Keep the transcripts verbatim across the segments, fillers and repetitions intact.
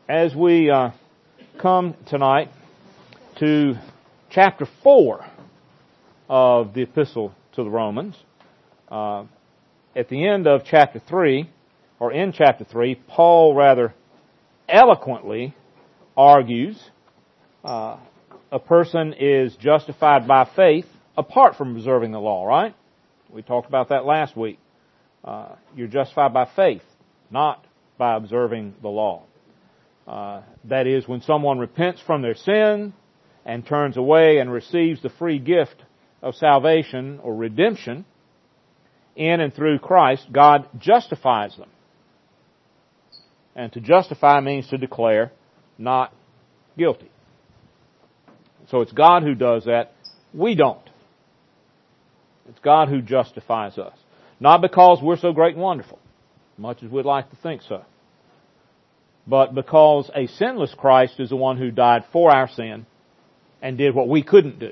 as we uh, come tonight to chapter four of the Epistle to the Romans, uh, at the end of chapter three, or in chapter three, Paul rather eloquently argues uh, a person is justified by faith apart from observing the law, right? We talked about that last week. Uh, you're justified by faith, not by observing the law. Uh, that is, when someone repents from their sin and turns away and receives the free gift of salvation or redemption in and through Christ, God justifies them. And to justify means to declare not guilty. So it's God who does that. We don't. It's God who justifies us. Not because we're so great and wonderful, much as we'd like to think so, but because a sinless Christ is the one who died for our sin and did what we couldn't do.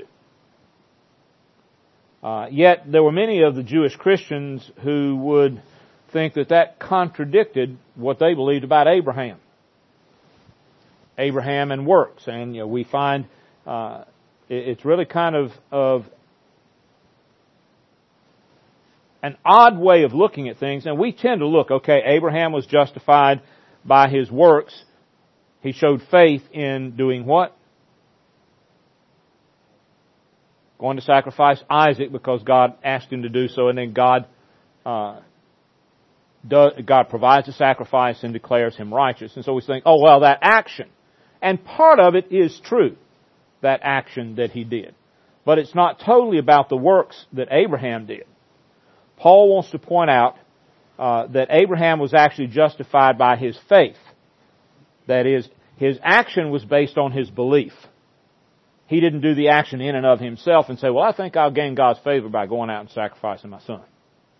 Uh, yet there were many of the Jewish Christians who would think that that contradicted what they believed about Abraham. Abraham and works. And you know, we find uh, it's really kind of, of an odd way of looking at things. And we tend to look, okay, Abraham was justified by his works. He showed faith in doing what? Going to sacrifice Isaac because God asked him to do so, and then God uh, does, God provides a sacrifice and declares him righteous. And so we think, oh, well, that action. And part of it is true, that action that he did. But it's not totally about the works that Abraham did. Paul wants to point out uh, that Abraham was actually justified by his faith. That is, his action was based on his belief. He didn't do the action in and of himself and say, well, I think I'll gain God's favor by going out and sacrificing my son.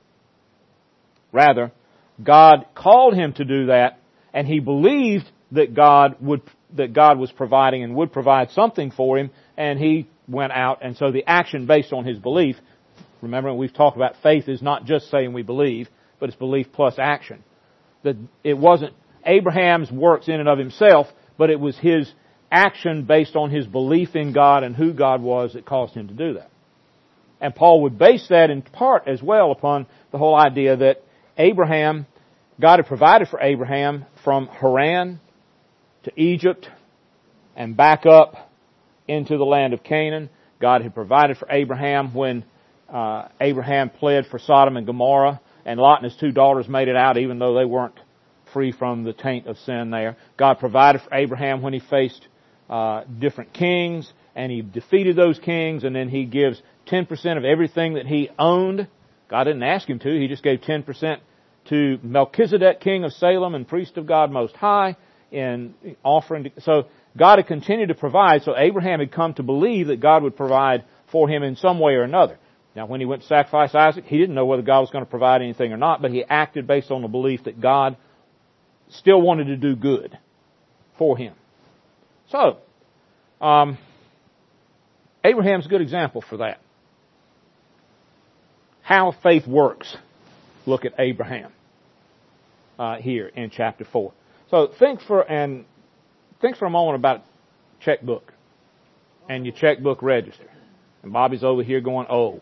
Rather, God called him to do that, and he believed that God would, that God was providing and would provide something for him, and he went out. And so the action based on his belief, remember we've talked about faith is not just saying we believe, but it's belief plus action. That it wasn't Abraham's works in and of himself, but it was his action based on his belief in God and who God was that caused him to do that. And Paul would base that in part as well upon the whole idea that Abraham, God had provided for Abraham from Haran to Egypt and back up into the land of Canaan. God had provided for Abraham when uh, Abraham pled for Sodom and Gomorrah, and Lot and his two daughters made it out even though they weren't free from the taint of sin there. God provided for Abraham when he faced Uh, different kings, and he defeated those kings, and then he gives ten percent of everything that he owned. God didn't ask him to. He just gave ten percent to Melchizedek, king of Salem and priest of God Most High, in offering. To, so God had continued to provide, so Abraham had come to believe that God would provide for him in some way or another. Now, when he went to sacrifice Isaac, he didn't know whether God was going to provide anything or not, but he acted based on the belief that God still wanted to do good for him. So, um, Abraham's a good example for that. How faith works. Look at Abraham uh, here in chapter four. So think for and think for a moment about checkbook and your checkbook register. And Bobby's over here going, oh.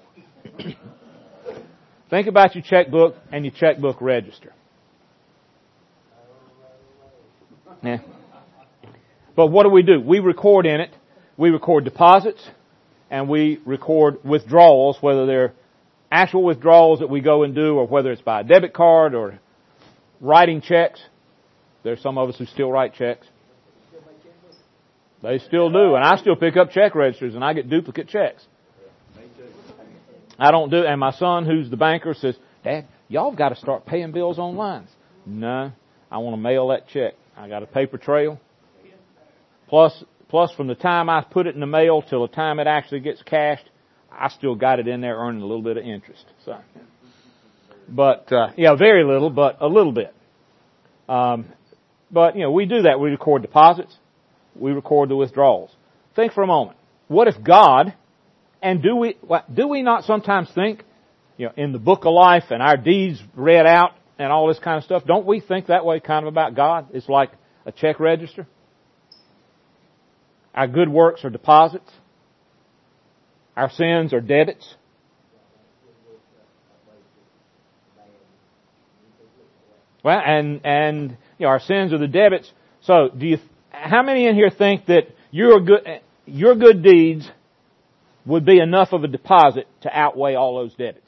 Think about your checkbook and your checkbook register. Yeah. But what do we do? We record in it. We record deposits and we record withdrawals, whether they're actual withdrawals that we go and do or whether it's by a debit card or writing checks. There's some of us who still write checks. They still do. And I still pick up check registers and I get duplicate checks. I don't do, and my son who's the banker says, Dad, y'all have got to start paying bills online. No, I want to mail that check. I got a paper trail. Plus, plus from the time I put it in the mail till the time it actually gets cashed, I still got it in there earning a little bit of interest. So, but uh, yeah, very little, but a little bit. Um, but you know, we do that. We record deposits. We record the withdrawals. Think for a moment. What if God, and do we do we not sometimes think, you know, in the book of life and our deeds read out and all this kind of stuff? Don't we think that way kind of about God? It's like a check register. Our good works are deposits. Our sins are debits. Well, and, and, you know, our sins are the debits. So, do you, how many in here think that your good, your good deeds would be enough of a deposit to outweigh all those debits?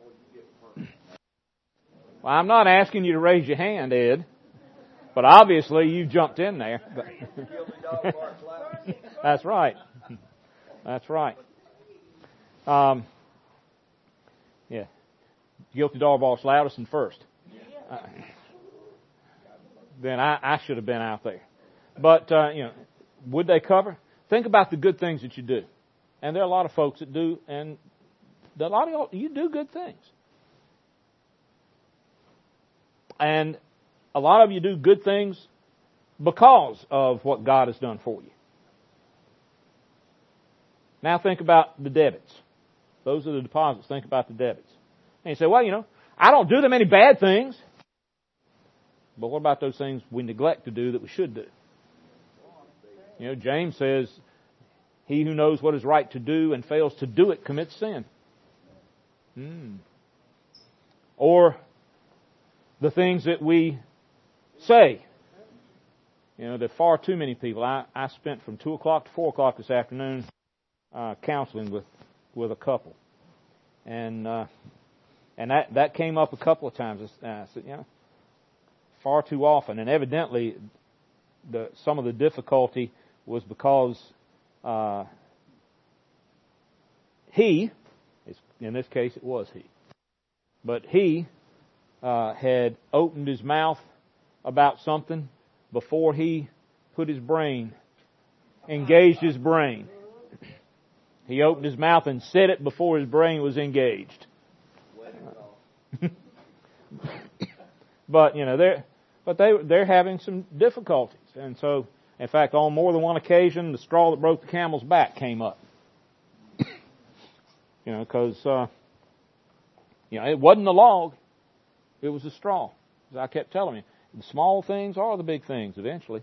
Well, I'm not asking you to raise your hand, Ed, but obviously you jumped in there. That's right. That's right. Um, yeah. Guilty dog barks loudest and first. Uh, then I, I should have been out there. But, uh, you know, would they cover? Think about the good things that you do. And there are a lot of folks that do, and a lot of y'all, you do good things. And a lot of you do good things because of what God has done for you. Now think about the debits. Those are the deposits. Think about the debits. And you say, well, you know, I don't do that many bad things. But what about those things we neglect to do that we should do? You know, James says, he who knows what is right to do and fails to do it commits sin. Hmm. Or the things that we say. You know, there are far too many people. I, I spent from two o'clock to four o'clock this afternoon uh, counseling with, with a couple. And uh, and that, that came up a couple of times. I said, you know, far too often. And evidently, the some of the difficulty was because uh, he, in this case it was he, but he uh, had opened his mouth about something before he put his brain, engaged his brain. He opened his mouth and said it before his brain was engaged. But, you know, they're, but they, they're having some difficulties. And so, in fact, on more than one occasion, the straw that broke the camel's back came up. You know, because, uh, you know, it wasn't the log. It was the straw. As I kept telling you, the small things are the big things eventually.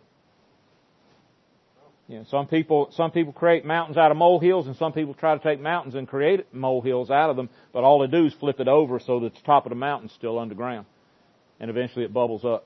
You know, some people, some people create mountains out of molehills, and some people try to take mountains and create molehills out of them, but all they do is flip it over so that the top of the mountain's still underground. And eventually it bubbles up.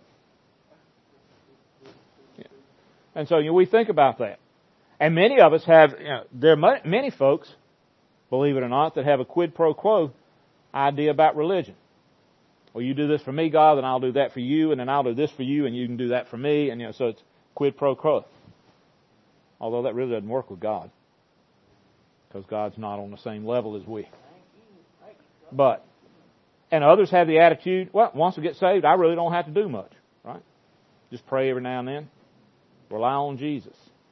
Yeah. And so, you know, we think about that. And many of us have, you know, there are many folks, believe it or not, that have a quid pro quo idea about religion. Well, you do this for me, God, then I'll do that for you, and then I'll do this for you, and you can do that for me, and, you know, so it's quid pro quo. Although that really doesn't work with God, because God's not on the same level as we. But, and others have the attitude, well, once we get saved, I really don't have to do much, right? Just pray every now and then. Rely on Jesus.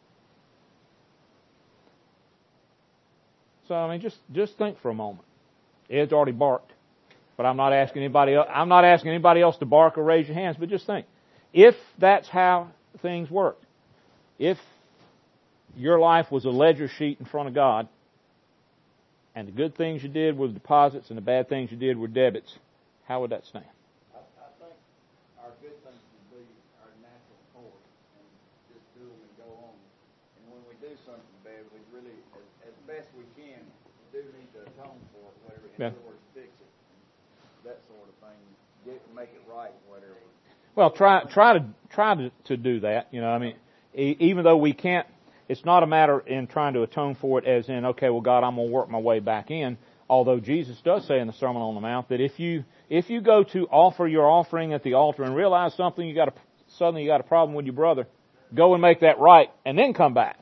So, I mean, just, just think for a moment. Ed's already barked, but I'm not asking anybody else, I'm not asking anybody else to bark or raise your hands, but just think. If that's how things work, if your life was a ledger sheet in front of God, and the good things you did were deposits and the bad things you did were debits, how would that stand? I, I think our good things would be our natural course and just do them and go on. And when we do something bad, we really, as, as best we can, do need to atone for it, whatever, in other words, fix it, that sort of thing, get, make it right, whatever. Well, try try to try to, to do that. You know, I mean, e- even though we can't. It's not a matter in trying to atone for it as in, okay, well, God, I'm going to work my way back in. Although Jesus does say in the Sermon on the Mount that if you if you go to offer your offering at the altar and realize something, you got a, suddenly you got a problem with your brother, go and make that right and then come back.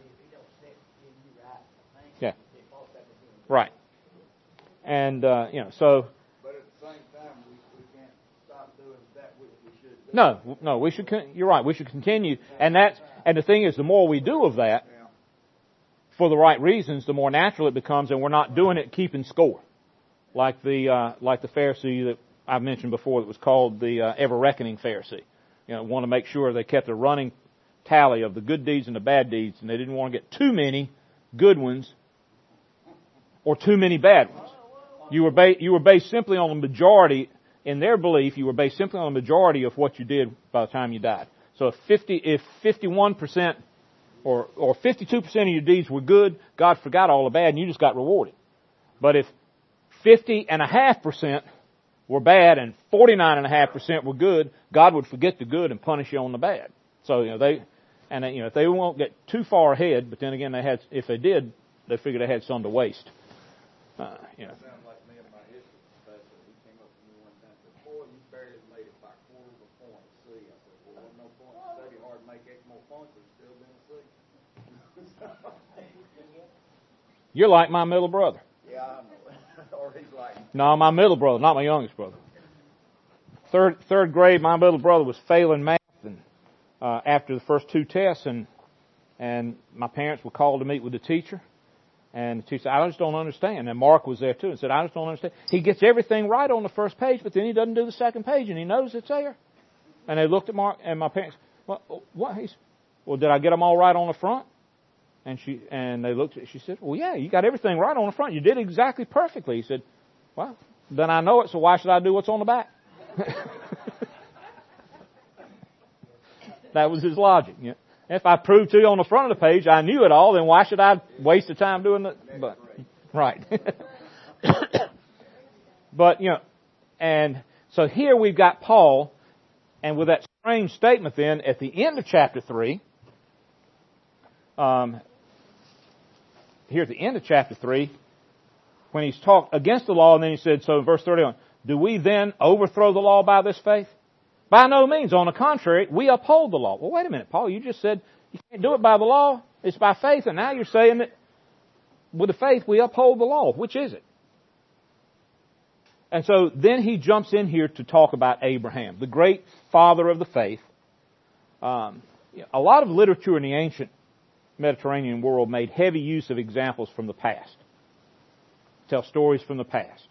Yeah. Right. And, uh, you know, so. But at the same time, we, we can't stop doing that which we should do. No, no, we should, you're right, we should continue. And that's, and the thing is, the more we do of that, for the right reasons, the more natural it becomes, and we're not doing it keeping score. Like the, uh, like the Pharisee that I mentioned before that was called the uh, ever-reckoning Pharisee. You know, want to make sure they kept a running tally of the good deeds and the bad deeds, and they didn't want to get too many good ones or too many bad ones. You were, ba- you were based simply on the majority, in their belief, you were based simply on the majority of what you did by the time you died. So if fifty, if fifty-one percent or or fifty-two percent of your deeds were good, God forgot all the bad, and you just got rewarded. But if fifty and a half percent were bad and forty-nine and a half percent were good, God would forget the good and punish you on the bad. So you know they, and you know if they won't get too far ahead, but then again they had, if they did, they figured they had some to waste. Uh, you know. Sounds like me and my history professor. He came up to me one time and said, "Boy, you barely made it by a quarter of a point at C." I said, "Well, there's no point. Study hard, make X more points, and still be in C." You're like my middle brother. Yeah, I know. Or he's like. No, my middle brother, not my youngest brother. Third third grade, my middle brother was failing math, and uh, after the first two tests, and and my parents were called to meet with the teacher. And the teacher said, I just don't understand. And Mark was there too and said, I just don't understand. He gets everything right on the first page, but then he doesn't do the second page, and he knows it's there. And they looked at Mark, and my parents, what? what? He's, well, did I get them all right on the front? And she and they looked at it. She said, well, yeah, you got everything right on the front. You did exactly perfectly. He said, well, then I know it, so why should I do what's on the back? That was his logic. You know? If I proved to you on the front of the page I knew it all, then why should I waste the time doing it? But, right. But, you know, and so here we've got Paul, and with that strange statement then at the end of chapter three, um, here at the end of chapter three, when he's talked against the law, and then he said, so in verse thirty-one, do we then overthrow the law by this faith? By no means. On the contrary, we uphold the law. Well, wait a minute, Paul. You just said you can't do it by the law. It's by faith. And now you're saying that with the faith we uphold the law. Which is it? And so then he jumps in here to talk about Abraham, the great father of the faith. Um, a lot of literature in the ancient Mediterranean world made heavy use of examples from the past. Tell stories from the past.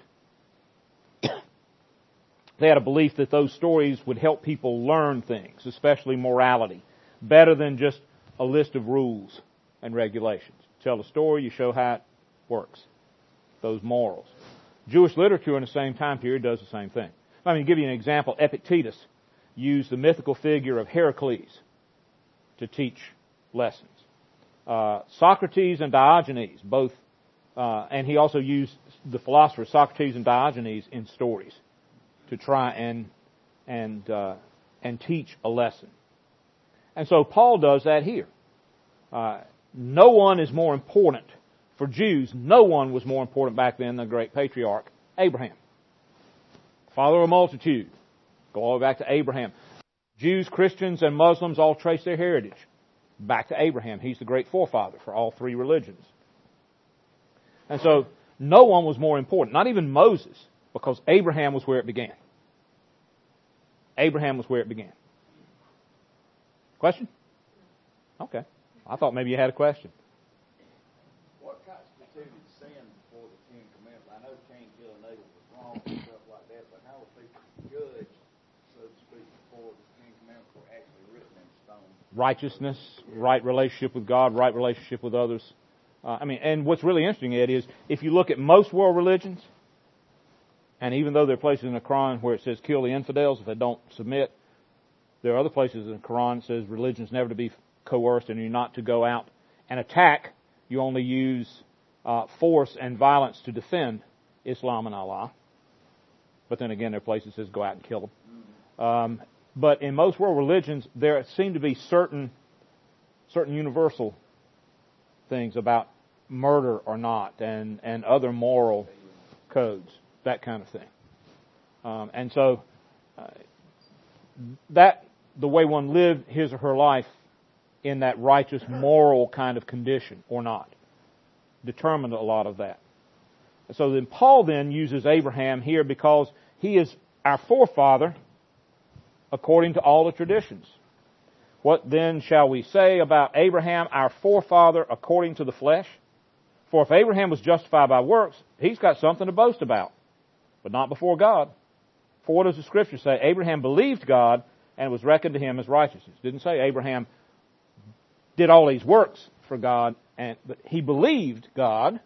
They had a belief that those stories would help people learn things, especially morality, better than just a list of rules and regulations. Tell a story, you show how it works. Those morals. Jewish literature in the same time period does the same thing. Let me give you an example. Epictetus used the mythical figure of Heracles to teach lessons. Uh, Socrates and Diogenes, both, uh, and he also used the philosophers Socrates and Diogenes in stories to try and and uh, and teach a lesson. And so Paul does that here. Uh, no one is more important for Jews. No one was more important back then than the great patriarch Abraham, father of a multitude. Go all the way back to Abraham. Jews, Christians, and Muslims all trace their heritage back to Abraham. He's the great forefather for all three religions. And so no one was more important, not even Moses, because Abraham was where it began. Abraham was where it began. Question? Okay. I thought maybe you had a question. What constituted sin before the Ten Commandments? I know Cain killing Abel was wrong and stuff like that, but how were people judged, so to speak, before the Ten Commandments were actually written in stone? Righteousness, right relationship with God, right relationship with others. Uh, I mean, and what's really interesting, Ed, is if you look at most world religions, and even though there are places in the Quran where it says kill the infidels if they don't submit, there are other places in the Quran that says religion's never to be coerced and you're not to go out and attack. You only use uh, force and violence to defend Islam and Allah. But then again, there are places that says go out and kill them. Um, but in most world religions, there seem to be certain certain universal things about murder or not, and, and other moral codes, that kind of thing. Um, and so uh, that the way one lived his or her life in that righteous, moral kind of condition or not determined a lot of that. So then Paul then uses Abraham here because he is our forefather according to all the traditions. What then shall we say about Abraham, our forefather according to the flesh? For if Abraham was justified by works, he's got something to boast about, but not before God. For what does the Scripture say? Abraham believed God and it was reckoned to him as righteousness. It didn't say Abraham did all these works for God, and but he believed God,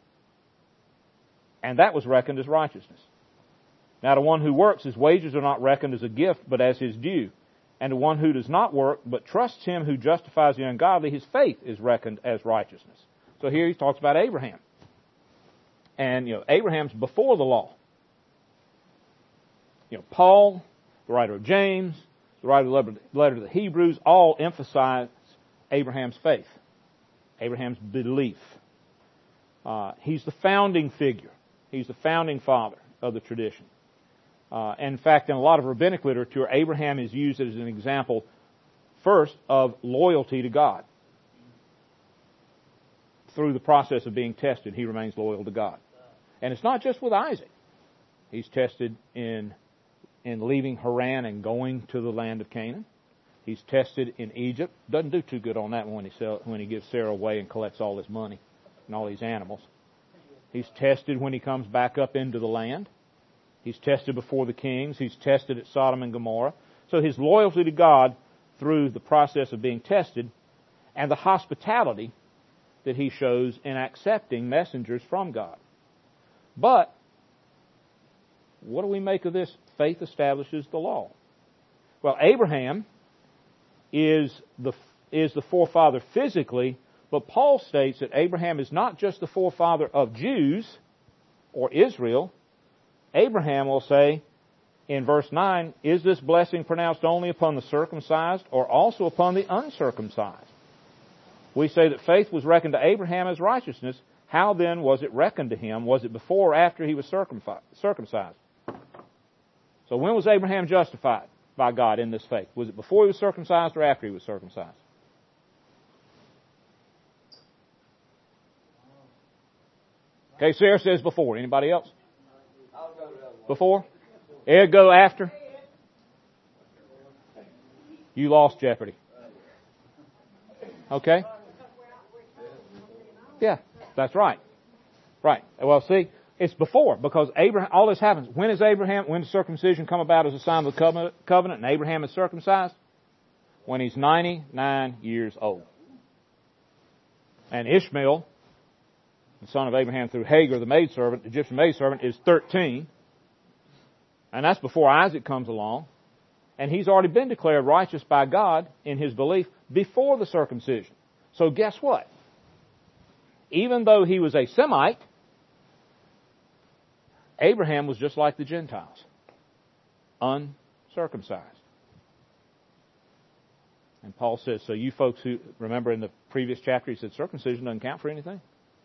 and that was reckoned as righteousness. Now, to one who works, his wages are not reckoned as a gift, but as his due. And the one who does not work, but trusts him who justifies the ungodly, his faith is reckoned as righteousness. So here he talks about Abraham. And, you know, Abraham's before the law. You know, Paul, the writer of James, the writer of the letter to the Hebrews, all emphasize Abraham's faith, Abraham's belief. Uh, he's the founding figure. He's the founding father of the tradition. Uh, and in fact, in a lot of rabbinic literature, Abraham is used as an example, first, of loyalty to God. Through the process of being tested, he remains loyal to God. And it's not just with Isaac. He's tested in, in leaving Haran and going to the land of Canaan. He's tested in Egypt. Doesn't do too good on that one when he, sell, when he gives Sarah away and collects all his money and all these animals. He's tested when he comes back up into the land. He's tested before the kings. He's tested at Sodom and Gomorrah. So his loyalty to God through the process of being tested, and the hospitality that he shows in accepting messengers from God. But what do we make of this? Faith establishes the law. Well, Abraham is the is the forefather physically, but Paul states that Abraham is not just the forefather of Jews or Israel. Abraham will say in verse nine, is this blessing pronounced only upon the circumcised or also upon the uncircumcised? We say that faith was reckoned to Abraham as righteousness. How then was it reckoned to him? Was it before or after he was circumcised? So when was Abraham justified by God in this faith? Was it before he was circumcised or after he was circumcised? Okay, Sarah says before. Anybody else? Before? Ed, go after? You lost Jeopardy. Okay? Yeah, that's right. Right. Well, see, it's before, because Abraham, all this happens. When is Abraham, when does circumcision come about as a sign of the covenant, and Abraham is circumcised? When he's ninety-nine years old. And Ishmael, the son of Abraham through Hagar, the maidservant, the Egyptian maidservant, is thirteen. And that's before Isaac comes along. And he's already been declared righteous by God in his belief before the circumcision. So guess what? Even though he was a Semite, Abraham was just like the Gentiles, uncircumcised. And Paul says, so you folks who, remember in the previous chapter, he said circumcision doesn't count for anything?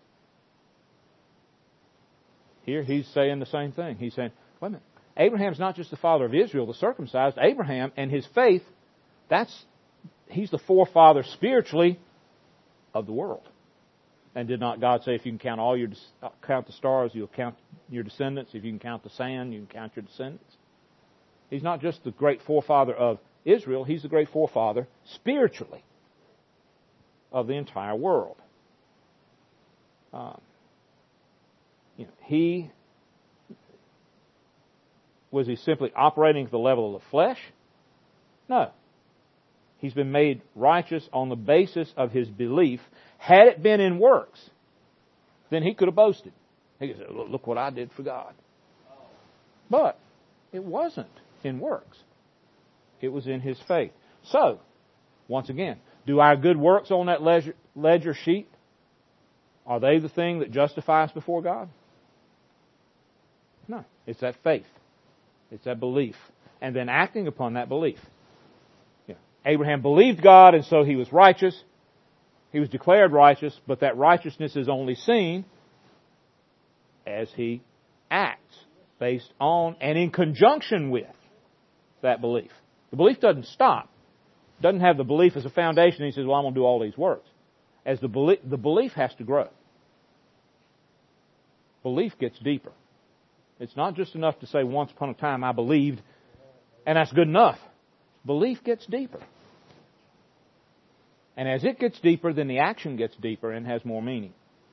Here he's saying the same thing. He's saying, wait a minute, Abraham's not just the father of Israel, the circumcised. Abraham and his faith, that's, he's the forefather spiritually of the world. And did not God say, if you can count all your, count the stars, you'll count your descendants. If you can count the sand, you can count your descendants. He's not just the great forefather of Israel, he's the great forefather spiritually of the entire world. Um, you know, he, was he simply operating at the level of the flesh? No. He's been made righteous on the basis of his belief. Had it been in works, then he could have boasted. He could say, look what I did for God. But it wasn't in works. It was in his faith. So, once again, do our good works on that ledger, ledger sheet, are they the thing that justify us before God? No. It's that faith. It's that belief. And then acting upon that belief. Yeah. Abraham believed God, and so he was righteous. He was declared righteous, but that righteousness is only seen as he acts based on and in conjunction with that belief. The belief doesn't stop. Doesn't have the belief as a foundation. He says, well, I'm going to do all these works. As the belief, the belief has to grow. Belief gets deeper. It's not just enough to say, once upon a time I believed, and that's good enough. Belief gets deeper. And as it gets deeper, then the action gets deeper and has more meaning.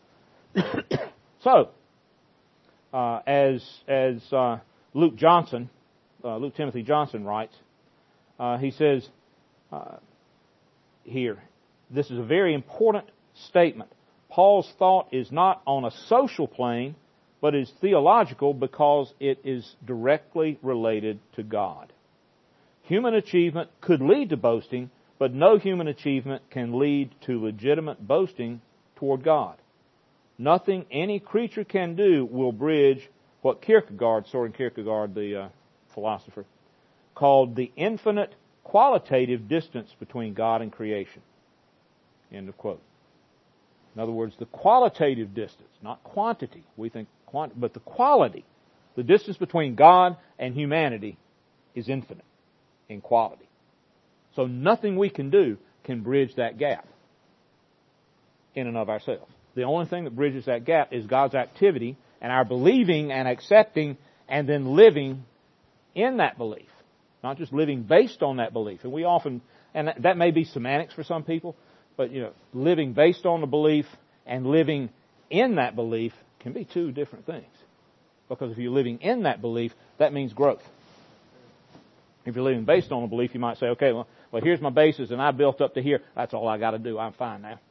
So, uh, as as uh, Luke Johnson, uh, Luke Timothy Johnson writes, uh, he says uh, here, this is a very important statement. Paul's thought is not on a social plane, but is theological because it is directly related to God. Human achievement could lead to boasting, but no human achievement can lead to legitimate boasting toward God. Nothing any creature can do will bridge what Kierkegaard, Soren Kierkegaard, the uh, philosopher, called the infinite qualitative distance between God and creation. End of quote. In other words, the qualitative distance, not quantity. We think quantity, but the quality, the distance between God and humanity is infinite in quality. So nothing we can do can bridge that gap in and of ourselves. The only thing that bridges that gap is God's activity and our believing and accepting and then living in that belief. Not just living based on that belief. And we often, and that may be semantics for some people, but, you know, living based on the belief and living in that belief can be two different things. Because if you're living in that belief, that means growth. If you're living based on a belief, you might say, okay, well, well here's my basis and I built up to here. That's all I got to do. I'm fine now.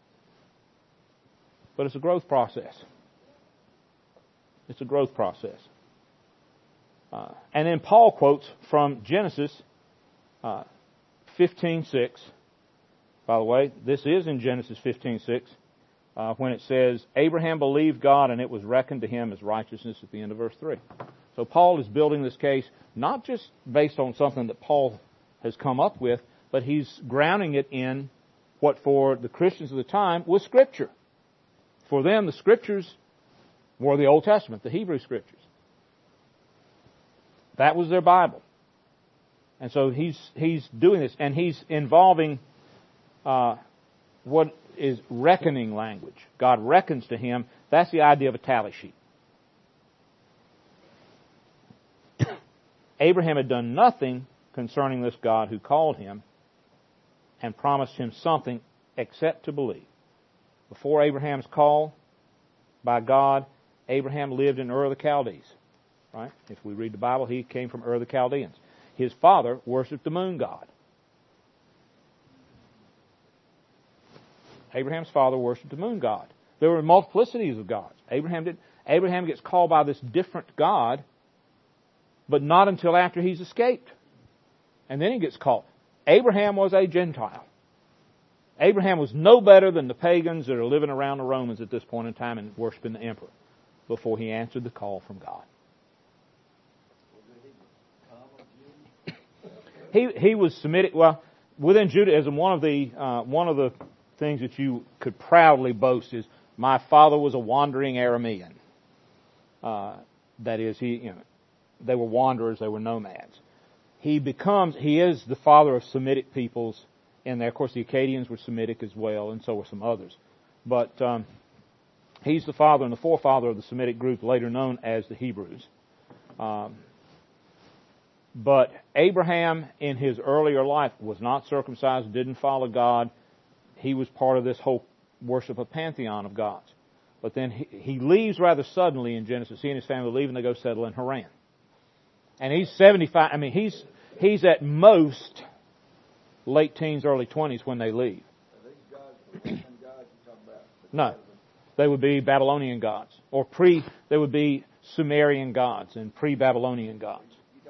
But it's a growth process. It's a growth process. Uh, and then Paul quotes from Genesis uh, fifteen six. By the way, this is in Genesis fifteen six uh, when it says, Abraham believed God and it was reckoned to him as righteousness at the end of verse three. So Paul is building this case not just based on something that Paul has come up with, but he's grounding it in what for the Christians of the time was Scripture. For them, the Scriptures were the Old Testament, the Hebrew Scriptures. That was their Bible. And so he's he's doing this, and he's involving uh, what is reckoning language. God reckons to him. That's the idea of a tally sheet. Abraham had done nothing concerning this God who called him and promised him something except to believe. Before Abraham's call by God, Abraham lived in Ur of the Chaldees. Right? If we read the Bible, he came from Ur of the Chaldeans. His father worshipped the moon god. Abraham's father worshipped the moon god. There were multiplicities of gods. Abraham did. Abraham gets called by this different God, but not until after he's escaped. And then he gets called. Abraham was a Gentile. Abraham was no better than the pagans that are living around the Romans at this point in time and worshiping the emperor before he answered the call from God. He he was Semitic. Well, within Judaism, one of the uh, one of the things that you could proudly boast is my father was a wandering Aramean. Uh, that is, he you know they were wanderers, they were nomads. He becomes he is the father of Semitic peoples in there. Of course, the Akkadians were Semitic as well, and so were some others. But um, he's the father and the forefather of the Semitic group, later known as the Hebrews. Um, But Abraham, in his earlier life, was not circumcised, didn't follow God. He was part of this whole worship of pantheon of gods. But then he, he leaves rather suddenly in Genesis. He and his family leave and they go settle in Haran. And he's seventy-five. I mean, he's he's at most late teens, early twenties when they leave. Are these gods, the gods you talk about? No. They would be Babylonian gods. Or pre, they would be Sumerian gods and pre-Babylonian gods.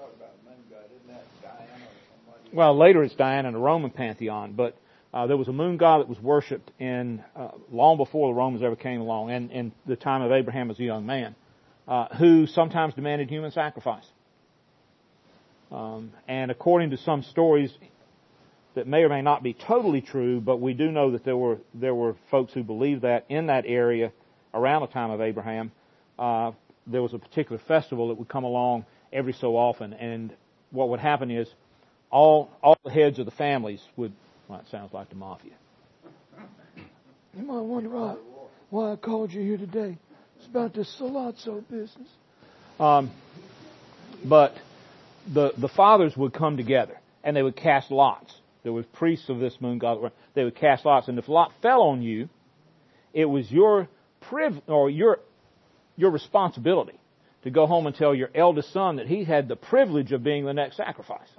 Well, later it's Diana in the Roman pantheon, but uh, there was a moon god that was worshipped in uh, long before the Romans ever came along, and in the time of Abraham as a young man, uh, who sometimes demanded human sacrifice. Um, and according to some stories that may or may not be totally true, but we do know that there were there were folks who believed that in that area around the time of Abraham, uh, there was a particular festival that would come along every so often, and what would happen is All all the heads of the families would, well, it sounds like the mafia. You might wonder why, why I called you here today. It's about this Salazzo business. Um, but the the fathers would come together and they would cast lots. There was priests of this moon god. They would cast lots, and if a lot fell on you, it was your priv or your your responsibility to go home and tell your eldest son that he had the privilege of being the next sacrifice.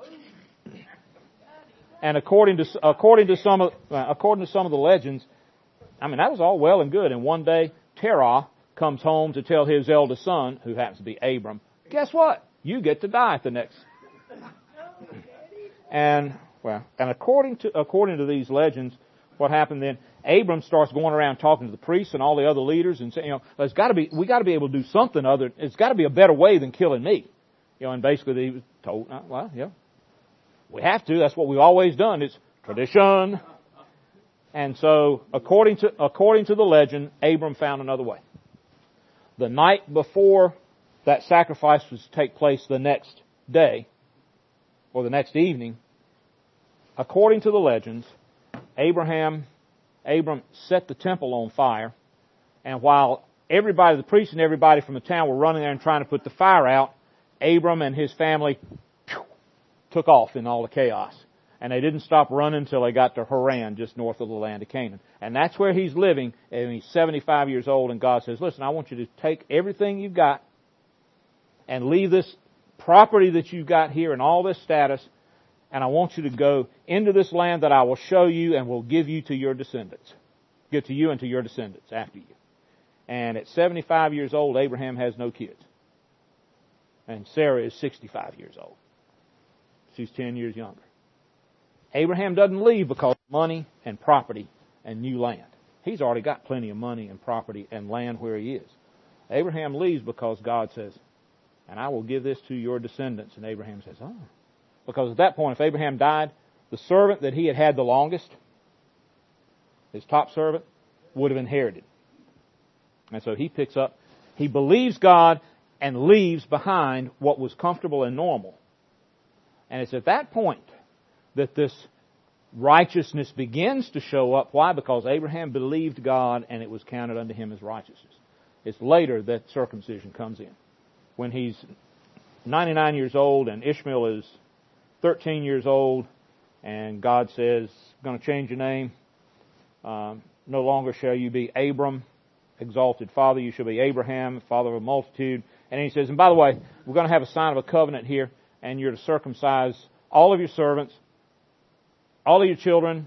And according to according to some of uh, according to some of the legends, I mean that was all well and good. And one day Terah comes home to tell his eldest son, who happens to be Abram, guess what? You get to die at the next. And, well, and according to, according to these legends, what happened then, Abram starts going around talking to the priests and all the other leaders and saying, you know, there's got to be, we got to be able to do something other, it's got to be a better way than killing me. You know, and basically he was told, well, yeah, we have to. That's what we've always done. It's tradition. And so, according to, according to the legend, Abram found another way. The night before that sacrifice was to take place the next day, or the next evening, according to the legends, Abraham, Abram set the temple on fire, and while everybody, the priests and everybody from the town were running there and trying to put the fire out, Abram and his family took off in all the chaos. And they didn't stop running until they got to Haran, just north of the land of Canaan. And that's where he's living, and he's seventy-five years old, and God says, listen, I want you to take everything you've got and leave this property that you've got here and all this status, and I want you to go into this land that I will show you and will give you to your descendants. Give to you and to your descendants after you. And at seventy-five years old, Abraham has no kids. And Sarah is sixty-five years old. She's ten years younger. Abraham doesn't leave because of money and property and new land. He's already got plenty of money and property and land where he is. Abraham leaves because God says, and I will give this to your descendants. And Abraham says, oh. Because at that point, if Abraham died, the servant that he had had the longest, his top servant, would have inherited. And so he picks up, he believes God and leaves behind what was comfortable and normal. And it's at that point that this righteousness begins to show up. Why? Because Abraham believed God and it was counted unto him as righteousness. It's later that circumcision comes in. When he's ninety-nine years old and Ishmael is thirteen years old and God says, I'm going to change your name. Um, no longer shall you be Abram, exalted father. You shall be Abraham, father of a multitude. And he says, and by the way, we're going to have a sign of a covenant here, and you're to circumcise all of your servants, all of your children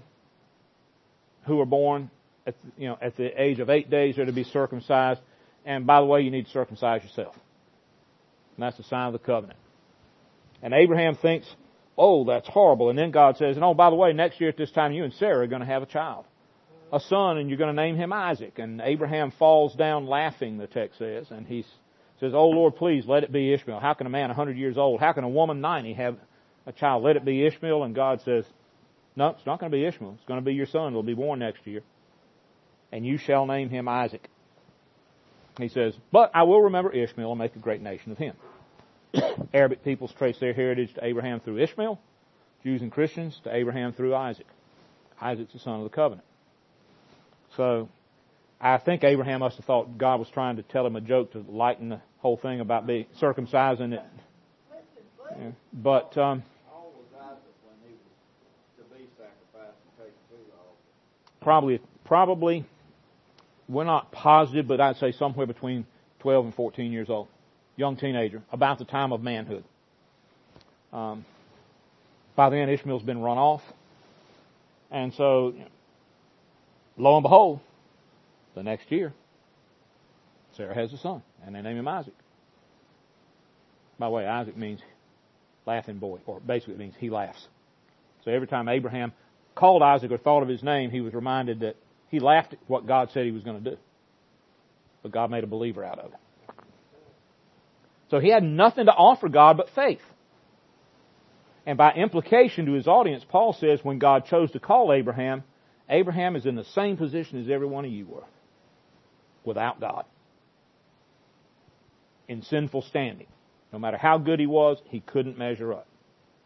who are born at, you know, at the age of eight days are to be circumcised. And by the way, you need to circumcise yourself. And that's the sign of the covenant. And Abraham thinks, oh, that's horrible. And then God says, and oh, by the way, next year at this time, you and Sarah are going to have a child, a son, and you're going to name him Isaac. And Abraham falls down laughing, the text says, and he says, oh, Lord, please let it be Ishmael. How can a man one hundred years old, how can a woman ninety have a child? Let it be Ishmael. And God says, no, it's not going to be Ishmael. It's going to be your son. It'll be born next year. And you shall name him Isaac. He says, but I will remember Ishmael and make a great nation of him. Arabic peoples trace their heritage to Abraham through Ishmael. Jews and Christians to Abraham through Isaac. Isaac's the son of the covenant. So, I think Abraham must have thought God was trying to tell him a joke to lighten the whole thing about being circumcising it. Yeah. But, um, Probably, probably, we're not positive, but I'd say somewhere between twelve and fourteen years old. Young teenager, about the time of manhood. Um, by then, Ishmael's been run off. And so, you know, lo and behold, the next year, Sarah has a son, and they name him Isaac. By the way, Isaac means laughing boy, or basically it means he laughs. So every time Abraham called Isaac or thought of his name, he was reminded that he laughed at what God said he was going to do. But God made a believer out of it. So he had nothing to offer God but faith. And by implication to his audience, Paul says when God chose to call Abraham, Abraham is in the same position as every one of you were. Without God. In sinful standing. No matter how good he was, he couldn't measure up.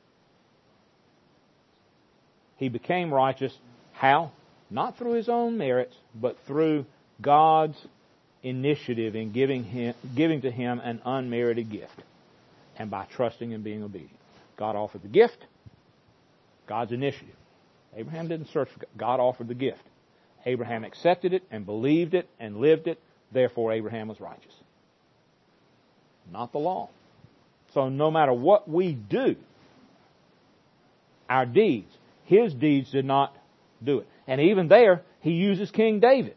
He became righteous. How? Not through his own merits, but through God's initiative in giving him, giving to him an unmerited gift. And by trusting and being obedient. God offered the gift. God's initiative. Abraham didn't search for God. God offered the gift. Abraham accepted it and believed it and lived it. Therefore, Abraham was righteous. Not the law. So no matter what we do, our deeds, his deeds did not do it. And even there, he uses King David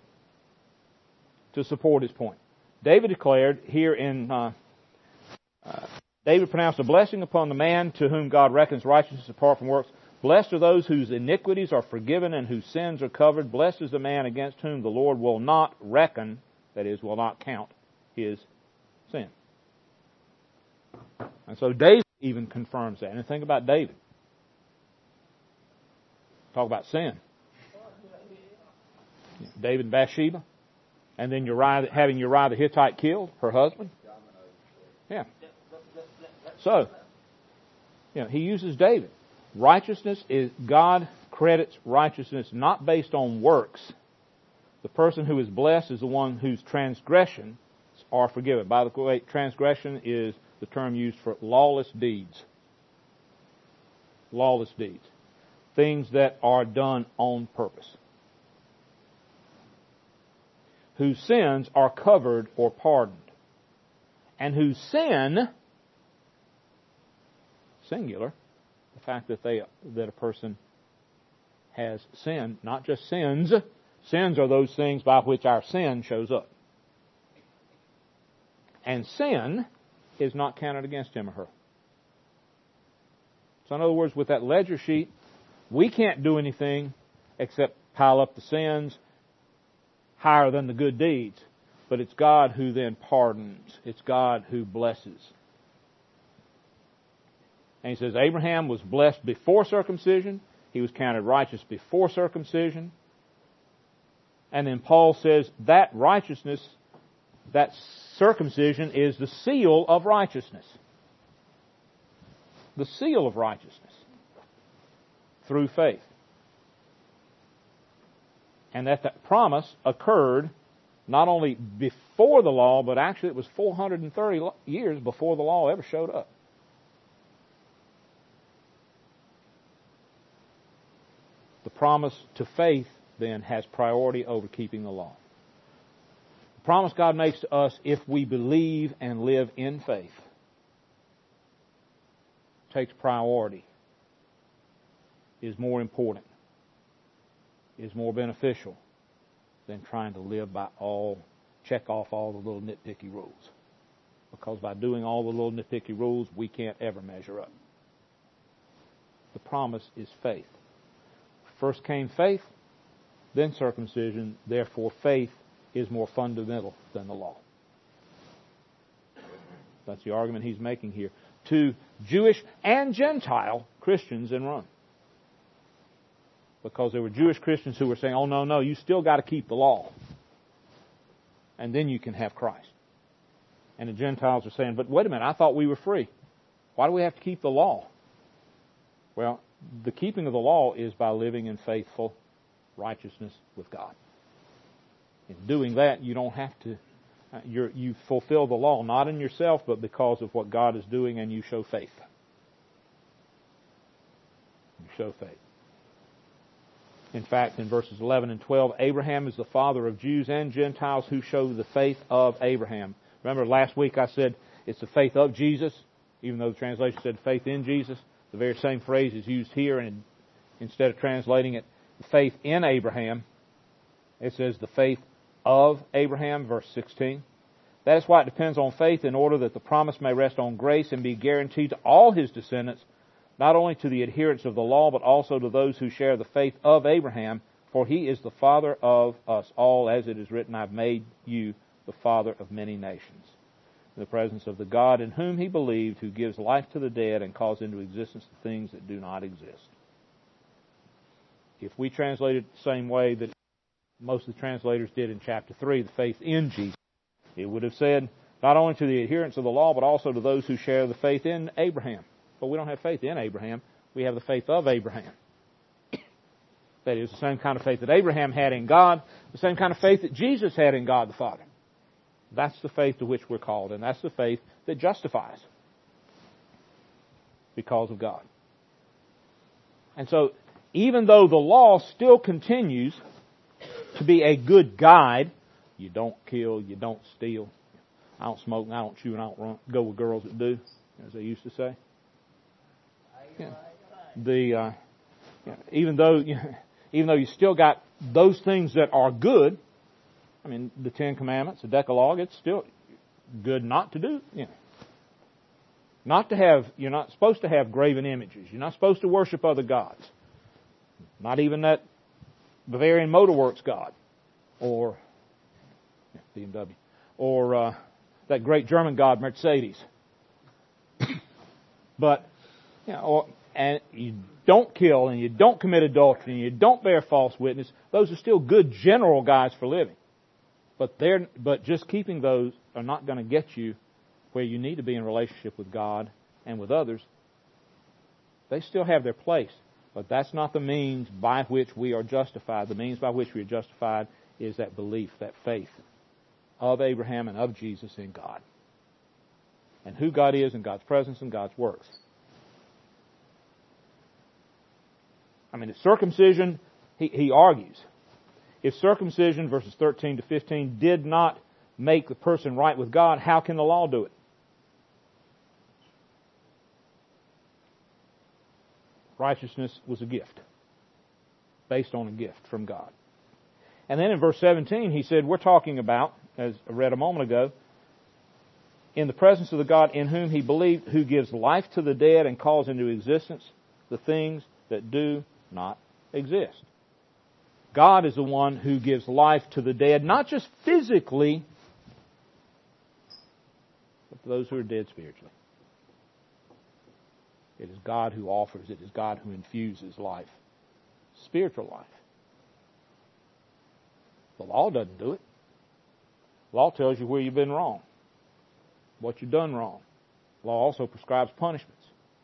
to support his point. David declared here in uh, uh, David pronounced a blessing upon the man to whom God reckons righteousness apart from works. Blessed are those whose iniquities are forgiven and whose sins are covered. Blessed is the man against whom the Lord will not reckon, that is, will not count his sin. And so David even confirms that. And think about David. Talk about sin. David and Bathsheba. And then Uriah, having Uriah the Hittite killed, her husband. Yeah. So, you know, he uses David. Righteousness is, God credits righteousness not based on works. The person who is blessed is the one whose transgressions are forgiven. By the way, transgression is the term used for lawless deeds. Lawless deeds. Things that are done on purpose. Whose sins are covered or pardoned. And whose sin, singular, the fact that they that a person has sinned, not just sins. Sins are those things by which our sin shows up. And sin is not counted against him or her. So in other words, with that ledger sheet, we can't do anything except pile up the sins higher than the good deeds. But it's God who then pardons. It's God who blesses. And he says Abraham was blessed before circumcision. He was counted righteous before circumcision. And then Paul says that righteousness, that circumcision is the seal of righteousness. The seal of righteousness. Through faith. And that that promise occurred not only before the law, but actually it was four hundred thirty years before the law ever showed up. The promise to faith, then, has priority over keeping the law. The promise God makes to us if we believe and live in faith takes priority, is more important, is more beneficial than trying to live by all, check off all the little nitpicky rules. Because by doing all the little nitpicky rules, we can't ever measure up. The promise is faith. First came faith, then circumcision. Therefore, faith is more fundamental than the law. That's the argument he's making here to Jewish and Gentile Christians in Rome. Because there were Jewish Christians who were saying, oh, no, no, you still got to keep the law. And then you can have Christ. And the Gentiles are saying, but wait a minute, I thought we were free. Why do we have to keep the law? Well, the keeping of the law is by living in faithful righteousness with God. In doing that, you don't have to, you're, you fulfill the law, not in yourself, but because of what God is doing, and you show faith. You show faith. In fact, in verses eleven and twelve, Abraham is the father of Jews and Gentiles who show the faith of Abraham. Remember last week I said it's the faith of Jesus, even though the translation said faith in Jesus. The very same phrase is used here, and instead of translating it, the faith in Abraham, it says the faith of Abraham, verse sixteen. That is why it depends on faith in order that the promise may rest on grace and be guaranteed to all his descendants, not only to the adherents of the law, but also to those who share the faith of Abraham, for he is the father of us all, as it is written, I've made you the father of many nations. In the presence of the God in whom he believed, who gives life to the dead and calls into existence the things that do not exist. If we translate it the same way that most of the translators did in chapter three, the faith in Jesus, it would have said, not only to the adherents of the law, but also to those who share the faith in Abraham. But we don't have faith in Abraham. We have the faith of Abraham. That is, the same kind of faith that Abraham had in God, the same kind of faith that Jesus had in God the Father. That's the faith to which we're called, and that's the faith that justifies because of God. And so, even though the law still continues to be a good guide, you don't kill, you don't steal, I don't smoke, and I don't chew, and I don't run, go with girls that do, as they used to say. Yeah. The uh, you know, even though you know, even though you still got those things that are good, I mean the Ten Commandments, the Decalogue, it's still good not to do. You know. Not to have, you're not supposed to have graven images. You're not supposed to worship other gods. Not even that Bavarian Motor Works God. Or, yeah, B M W. Or uh, that great German god, Mercedes. But, you know, or, and you don't kill, and you don't commit adultery, and you don't bear false witness. Those are still good general guides for living. But they're, but just keeping those are not going to get you where you need to be in relationship with God and with others. They still have their place. But that's not the means by which we are justified. The means by which we are justified is that belief, that faith of Abraham and of Jesus in God. And who God is and God's presence and God's works. I mean, if circumcision, he, he argues, if circumcision, verses thirteen to fifteen, did not make the person right with God, how can the law do it? Righteousness was a gift, based on a gift from God. And then in verse seventeen, he said, we're talking about, as I read a moment ago, in the presence of the God in whom he believed, who gives life to the dead and calls into existence the things that do not exist. God is the one who gives life to the dead, not just physically, but to those who are dead spiritually. It is God who offers. It is God who infuses life. Spiritual life. The law doesn't do it. The law tells you where you've been wrong, what you've done wrong. The law also prescribes punishments.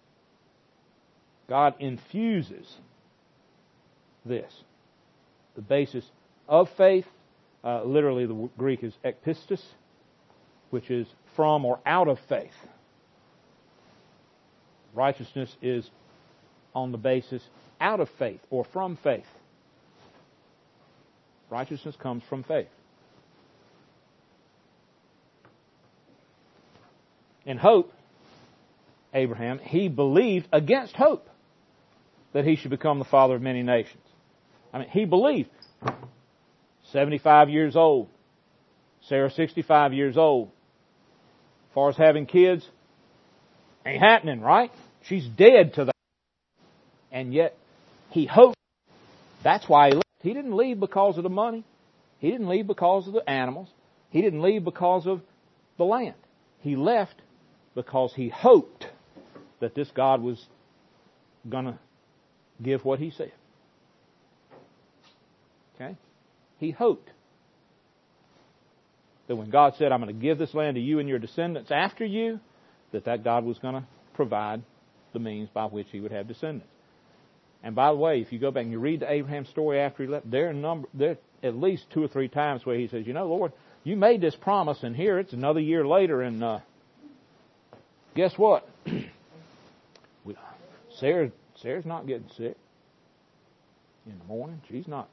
God infuses this. The basis of faith, uh, literally the Greek is ekpistos, which is from or out of faith. Righteousness is on the basis out of faith or from faith. Righteousness comes from faith. In hope, Abraham, he believed against hope that he should become the father of many nations. I mean, he believed. seventy-five years old. Sarah sixty-five years old. As far as having kids, ain't happening, right? She's dead to that. And yet, he hoped. That's why he left. He didn't leave because of the money. He didn't leave because of the animals. He didn't leave because of the land. He left because he hoped that this God was going to give what he said. Okay? He hoped that when God said, I'm going to give this land to you and your descendants after you, that that God was going to provide the means by which he would have descendants. And by the way, if you go back and you read the Abraham story after he left, there are, number, there are at least two or three times where he says, you know, Lord, you made this promise, and here it's another year later, and uh, guess what? Sarah, Sarah's not getting sick in the morning. She's not.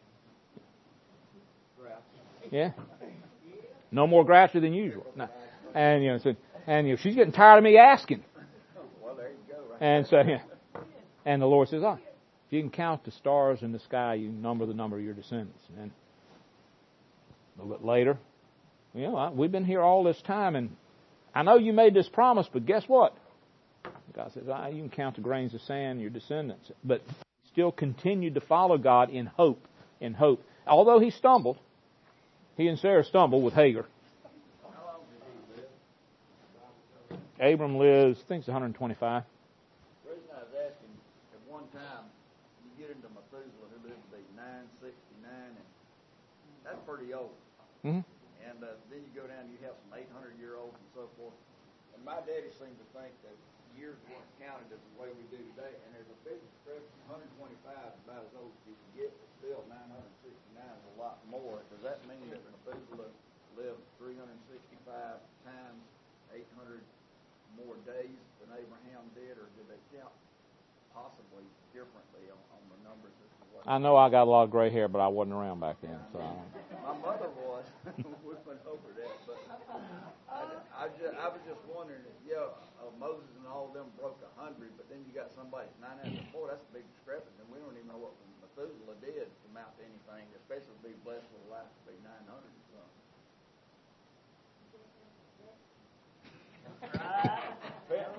Yeah. No more grouchy than usual. No. And, you know, so, and you know, she's getting tired of me asking. Well, there you go. Right? And so, yeah. And the Lord says, oh, if you can count the stars in the sky, you can number the number of your descendants. And then a little bit later, you know, we've been here all this time, and I know you made this promise, but guess what? God says, ah, you can count the grains of sand, your descendants. But still continued to follow God in hope, in hope. Although he stumbled, he and Sarah stumbled with Hagar. How long did he live? Abram lives, I think it's one hundred twenty-five. The reason I was asking, at one time, you get into Methuselah, who lived to be nine sixty-nine, and that's pretty old. Mm-hmm. And uh, then you go down, you have some eight hundred year olds and so forth. And my daddy seemed to think that years weren't counted as the way we do today. And there's a big discrepancy. one hundred twenty-five is about as old as you can get, but still nine hundred sixty-nine is a lot more. Does that mean that Methuselah lived three hundred sixty-five times eight hundred more days than Abraham did, or did they count possibly differently on, on the numbers? As to what I know I got a lot of gray hair, but I wasn't around back then. So. My mother was. We went over that, but I, I, just, I was just wondering if, yeah, uh, Moses and all of them broke a hundred, but then you got somebody at nine hundred four. That's a big discrepancy, and we don't even know what Methuselah did to amount to anything, especially to be blessed with a life to be nine hundred or something.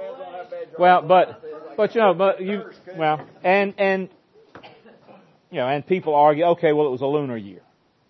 Well, but but you know, but you well, and and you know, and people argue, okay, well, it was a lunar year,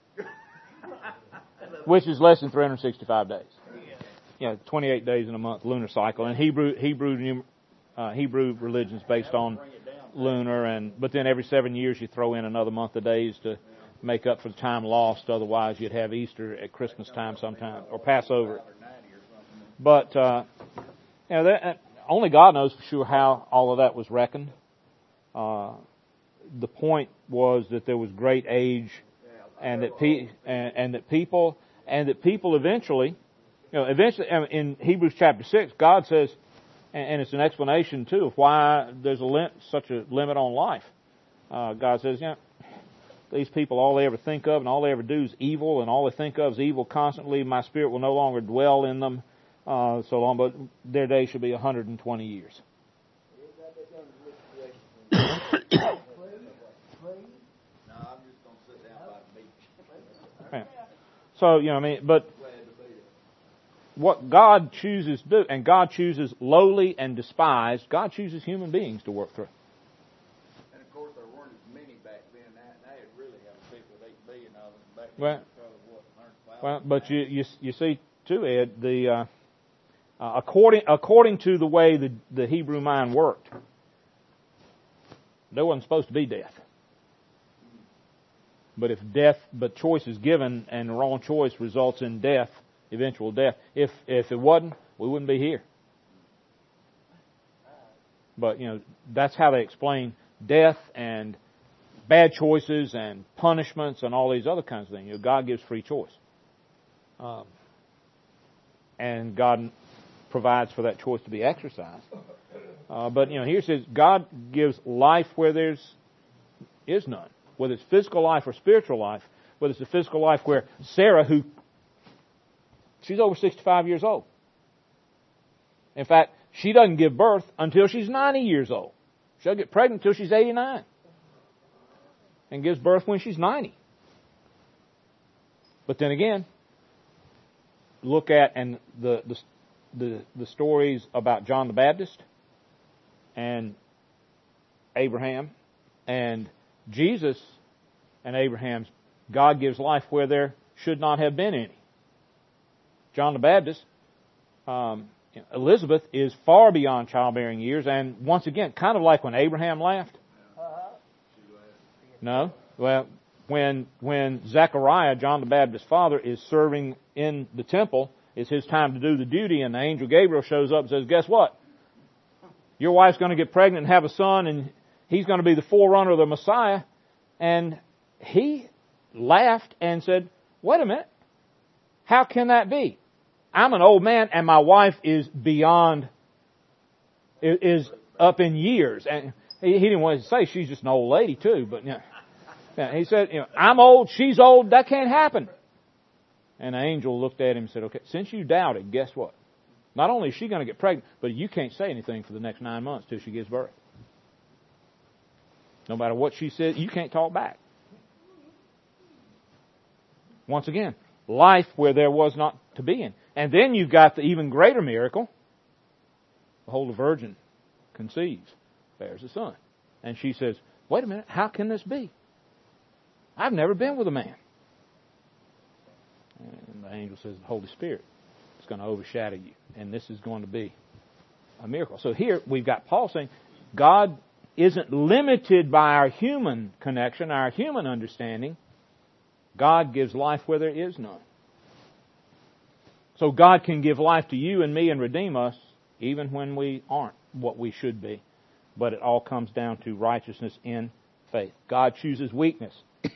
which is less than three hundred sixty-five days. You know, twenty-eight days in a month, lunar cycle, and Hebrew Hebrew uh, Hebrew religion's based on lunar, and but then every seven years you throw in another month of days to make up for the time lost. Otherwise, you'd have Easter at Christmas time sometime or Passover. But uh, you know, that, only God knows for sure how all of that was reckoned. Uh, the point was that there was great age, and that pe- and, and that people and that people eventually, you know, eventually in Hebrews chapter six, God says, and it's an explanation too of why there's a lim- such a limit on life. Uh, God says, you know, these people, all they ever think of and all they ever do is evil, and all they think of is evil constantly. My spirit will no longer dwell in them uh, so long, but their day should be one hundred twenty years. So, you know, I mean, but what God chooses to do, and God chooses lowly and despised, God chooses human beings to work through. And of course, there weren't as many back then. Now it really have a people with eight billion of them back then. Well, Probably, what, one hundred thousand. well, but you, you you see too, Ed, the uh, uh, according according to the way the the Hebrew mind worked, there wasn't supposed to be death. But if death, but choice is given, and the wrong choice results in death, eventual death. If if it wasn't, we wouldn't be here. But you know, that's how they explain death and bad choices and punishments and all these other kinds of things. You know, God gives free choice, um, and God provides for that choice to be exercised. Uh, but you know, here it says God gives life where there's is none. Whether it's physical life or spiritual life, whether it's the physical life where Sarah, who, she's over sixty-five years old. In fact, she doesn't give birth until she's ninety years old. She'll get pregnant until she's eighty-nine. And gives birth when she's ninety. But then again, look at and the the the, the stories about John the Baptist and Abraham and Jesus and Abraham's, God gives life where there should not have been any. John the Baptist, um, Elizabeth is far beyond childbearing years, and once again, kind of like when Abraham laughed. No, well, when when Zechariah, John the Baptist's father, is serving in the temple, it's his time to do the duty, and the angel Gabriel shows up and says, "Guess what? Your wife's going to get pregnant and have a son, and he's going to be the forerunner of the Messiah." And he laughed and said, "Wait a minute. How can that be? I'm an old man and my wife is beyond, is up in years." And he, he didn't want to say she's just an old lady too, but you know, he said, you know, "I'm old, she's old, that can't happen." And the angel looked at him and said, "Okay, since you doubted, guess what? Not only is she going to get pregnant, but you can't say anything for the next nine months till she gives birth. No matter what she says, you can't talk back." Once again, life where there was not to be in. And then you've got the even greater miracle. Behold, the virgin conceives, bears a son. And she says, "Wait a minute, how can this be? I've never been with a man." And the angel says, "The Holy Spirit is going to overshadow you. And this is going to be a miracle." So here we've got Paul saying, God isn't limited by our human connection, our human understanding. God gives life where there is none. So God can give life to you and me and redeem us even when we aren't what we should be. But it all comes down to righteousness in faith. God chooses weakness.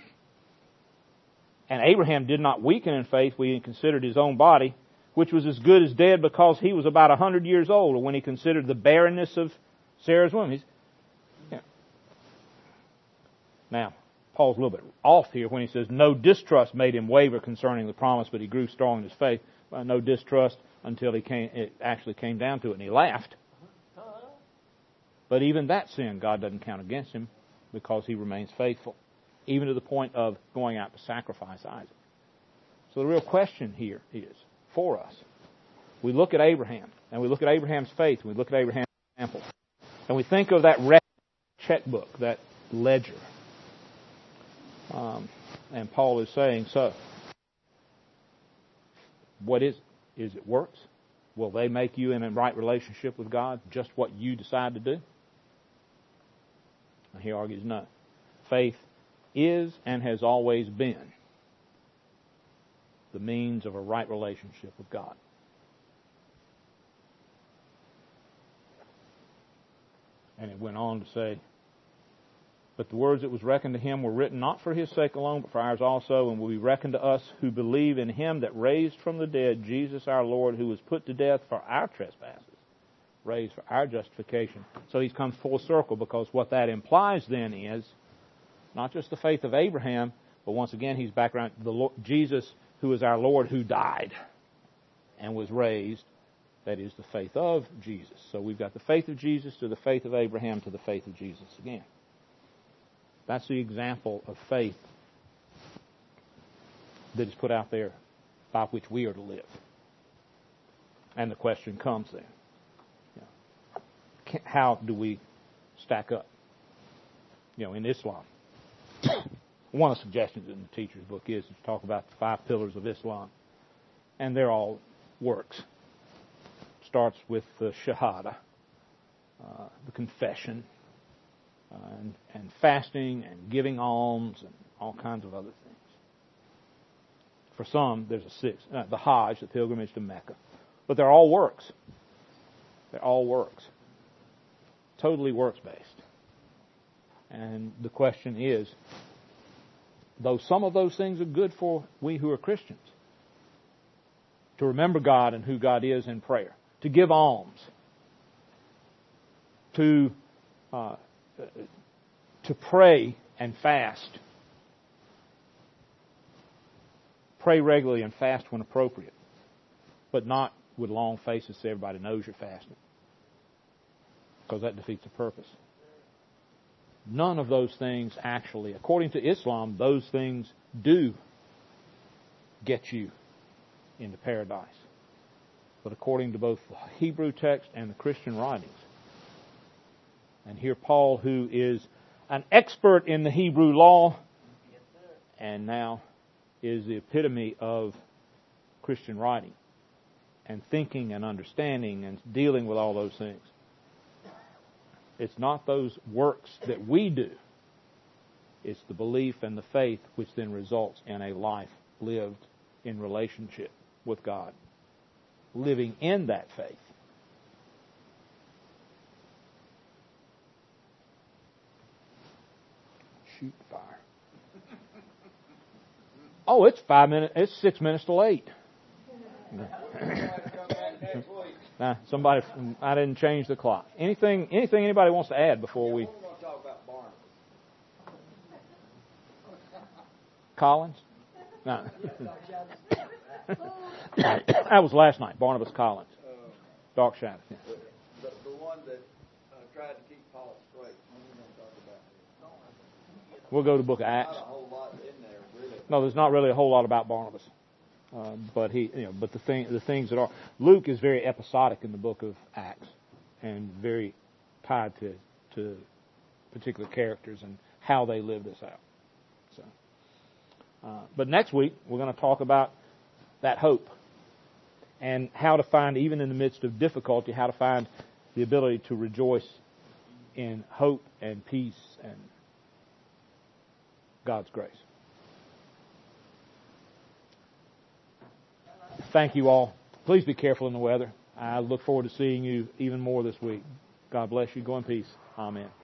And Abraham did not weaken in faith when he considered his own body, which was as good as dead, because he was about a hundred years old, or when he considered the barrenness of Sarah's womb. He's, yeah. Now, Paul's a little bit off here when he says no distrust made him waver concerning the promise, but he grew strong in his faith. Well, no distrust until he came, it actually came down to it, and he laughed. But even that sin, God doesn't count against him because he remains faithful, even to the point of going out to sacrifice Isaac. So the real question here is, for us, we look at Abraham, and we look at Abraham's faith, and we look at Abraham's example. And we think of that record checkbook, that ledger. Um, and Paul is saying, so, what is it? Is it works? Will they make you in a right relationship with God? Just what you decide to do? And he argues no. Faith is and has always been the means of a right relationship with God. And it went on to say, but the words that was reckoned to him were written not for his sake alone, but for ours also, and will be reckoned to us who believe in him that raised from the dead Jesus our Lord, who was put to death for our trespasses, raised for our justification. So he's come full circle, because what that implies then is not just the faith of Abraham, but once again he's back around the Lord, Jesus, who is our Lord, who died and was raised. That is the faith of Jesus. So we've got the faith of Jesus to the faith of Abraham to the faith of Jesus again. That's the example of faith that is put out there by which we are to live. And the question comes then, you know, how do we stack up? You know, in Islam, one of the suggestions in the teacher's book is to talk about the five pillars of Islam. And they're all works. Starts with the shahada, uh, the confession, uh, and, and fasting and giving alms and all kinds of other things. For some, there's a sixth, uh, the Hajj, the pilgrimage to Mecca. But they're all works. They're all works. Totally works-based. And the question is, though some of those things are good for we who are Christians, to remember God and who God is in prayer, to give alms, to uh, to pray and fast, pray regularly and fast when appropriate, but not with long faces so everybody knows you're fasting, because that defeats the purpose. None of those things actually, according to Islam, those things do get you into paradise. But according to both the Hebrew text and the Christian writings, and here Paul, who is an expert in the Hebrew law, and now is the epitome of Christian writing, and thinking and understanding and dealing with all those things. It's not those works that we do. It's the belief and the faith which then results in a life lived in relationship with God. Living in that faith. Shoot fire. Oh, it's five minutes, it's six minutes till eight. Nah, somebody, I didn't change the clock. Anything, anything anybody wants to add before we? We're going to talk about Barnabas. Collins? No. That was last night, Barnabas Collins. Uh, Dark Shadow. Yeah. the, the one that uh, tried to keep Paul straight. What are we going to talk about? We'll go to the book of Acts. Not a whole lot in there, really. No, there's not really a whole lot about Barnabas. Um, but he, you know, but the thing, the things that are, Luke is very episodic in the book of Acts, and very tied to to particular characters and how they live this out. So, uh, but next week we're going to talk about that hope and how to find, even in the midst of difficulty, how to find the ability to rejoice in hope and peace and God's grace. Thank you all. Please be careful in the weather. I look forward to seeing you even more this week. God bless you. Go in peace. Amen.